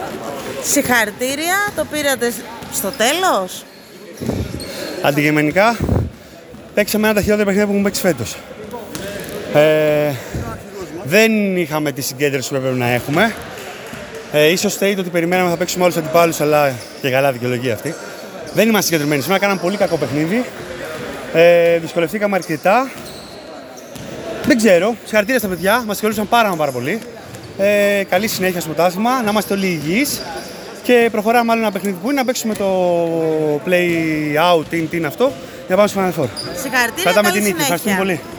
Συγχαρητήρια, το πήρατε στο τέλος. Αντικειμενικά, παίξαμε ένα τα χειρότερα παιχνίδια που έχουμε παίξει φέτος. Δεν είχαμε τη συγκέντρωση που έπρεπε να έχουμε. Ίσως θέλει ότι περιμέναμε να παίξουμε όλους τους αντιπάλους, αλλά και καλά δικαιολογία αυτή. Δεν είμαστε συγκεντρωμένοι. Σήμερα κάναμε πολύ κακό παιχνίδι. Δυσκολευτήκαμε αρκετά. Δεν ξέρω. Συγχαρητήρια στα παιδιά. Μας ευχαριστούσαν πάρα πολύ. Καλή συνέχεια στο πρωτάθλημα. Να είμαστε όλοι υγιείς. Και προχωράμε άλλο ένα παιχνίδι που είναι να παίξουμε το play out, τι είναι αυτό, για να πάμε στο Final Four. Συγχαρητήρια, Κρατάμε καλή την νίκη. συνέχεια. Ευχαριστούμε πολύ.